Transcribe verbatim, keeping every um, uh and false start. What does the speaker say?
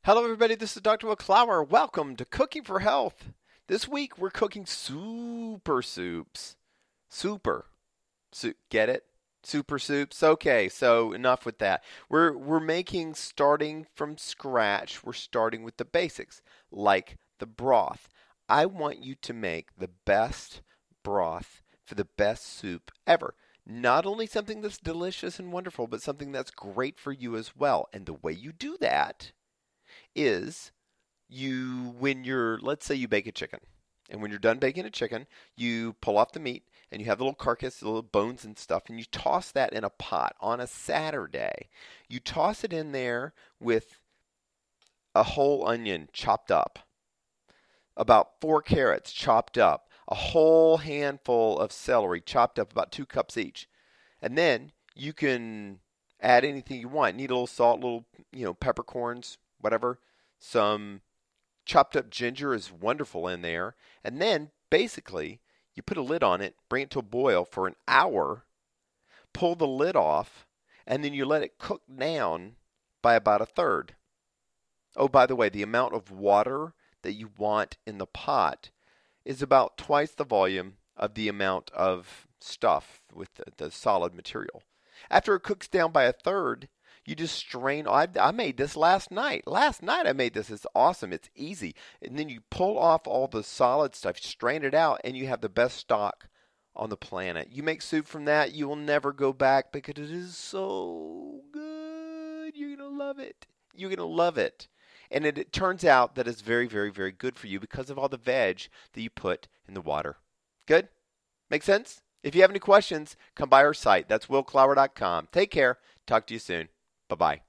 Hello, everybody. This is Doctor Will Clower. Welcome to Cooking for Health. This week we're cooking super soups. Super soup. Get it? Super soups. Okay, so enough with that. We're we're making starting from scratch. We're starting with the basics, like the broth. I want you to make the best broth for the best soup ever. Not only something that's delicious and wonderful, but something that's great for you as well. And the way you do that is you, when you're, let's say you bake a chicken, and when you're done baking a chicken, you pull off the meat, and you have the little carcass, the little bones and stuff, and you toss that in a pot on a Saturday. You toss it in there with a whole onion chopped up, about four carrots chopped up, a whole handful of celery chopped up, about two cups each. And then you can add anything you want. Need a little salt, little, you know, peppercorns, whatever. Some chopped up ginger is wonderful in there. And then basically you put a lid on it, bring it to a boil for an hour, pull the lid off, and then you let it cook down by about a third. Oh, by the way, the amount of water that you want in the pot is about twice the volume of the amount of stuff with the, the solid material. After it cooks down by a third, you just strain. I, I made this last night. Last night I made this. It's awesome. It's easy. And then you pull off all the solid stuff, strain it out, and you have the best stock on the planet. You make soup from that, you will never go back because it is so good. You're going to love it. You're going to love it. And it, it turns out that it's very, very, very good for you because of all the veg that you put in the water. Good? Make sense? If you have any questions, come by our site. That's will clower dot com. Take care. Talk to you soon. Bye-bye.